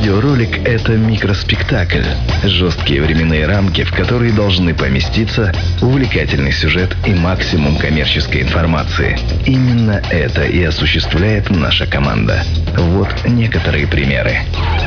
Радиоролик – это микроспектакль. Жесткие временные рамки, в которые должны поместиться увлекательный сюжет и максимум коммерческой информации. Именно это и осуществляет наша команда. Вот некоторые примеры.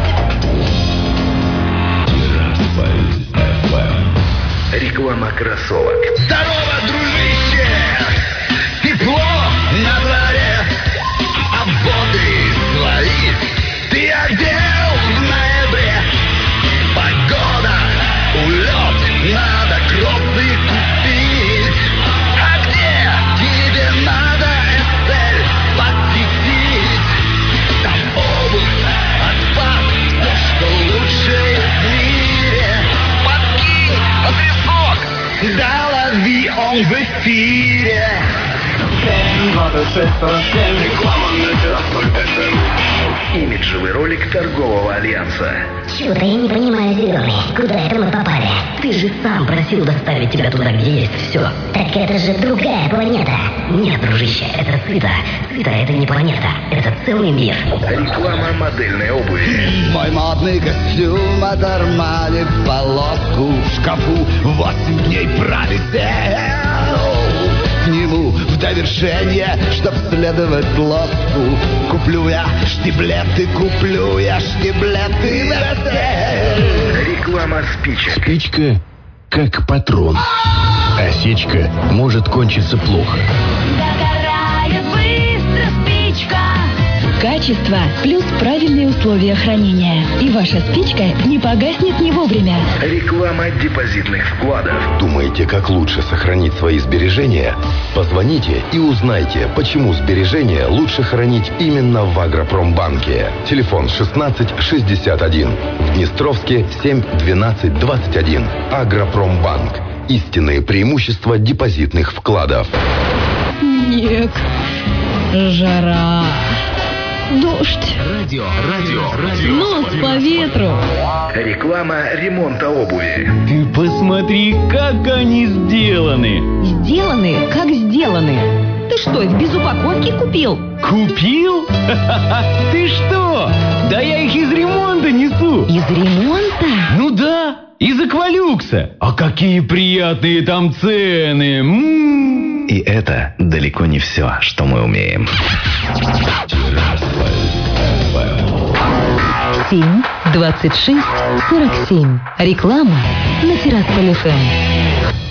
Реклама кроссовок. Здорово, дружище! Тепло на дворе, а бодрые свои ты одел в ноябре. Погода, улет, надо кроссы купить. А где тебе надо Эссель посетить? Там обувь, отпад, все, что лучше в мире. Подкинь адресок, да лови, он в эфире. 2647, реклама на Тирасполь. Имиджевый ролик торгового альянса. Чего-то я не понимаю, Зеленый, куда это мы попали? Ты же сам просил доставить тебя туда, где есть все. Так это же другая планета. Нет, дружище, это Цита. Цита — это не планета, это целый мир. Реклама модельной обуви. Мой модный костюм от Армани в полоску в шкафу 8 дней пролетел. К нему в довершение, чтоб следовать лоску, куплю я штиблеты Версель. Реклама спичек. Спичка как патрон. Осечка может кончиться плохо. Догорает быстро спичка. Качество плюс правильные условия хранения. И ваша спичка не погаснет не вовремя. Реклама депозитных вкладов. Думаете, как лучше сохранить свои сбережения? Позвоните и узнайте, почему сбережения лучше хранить именно в Агропромбанке. Телефон 16 61. В Днестровске 7 12 21. Агропромбанк. Истинные преимущества депозитных вкладов. Снег, жара, дождь, Радио. нос по ветру. Реклама ремонта обуви. Ты посмотри, как они сделаны. Сделаны, как сделаны. Ты что, их без упаковки купил? Купил? Ты что? Да я их из ремонта несу. Из ремонта? Ну да, из Аквалюкса. А какие приятные там цены. И это далеко не все, что мы умеем. 7 26 47. Реклама на Тирасполь ФМ.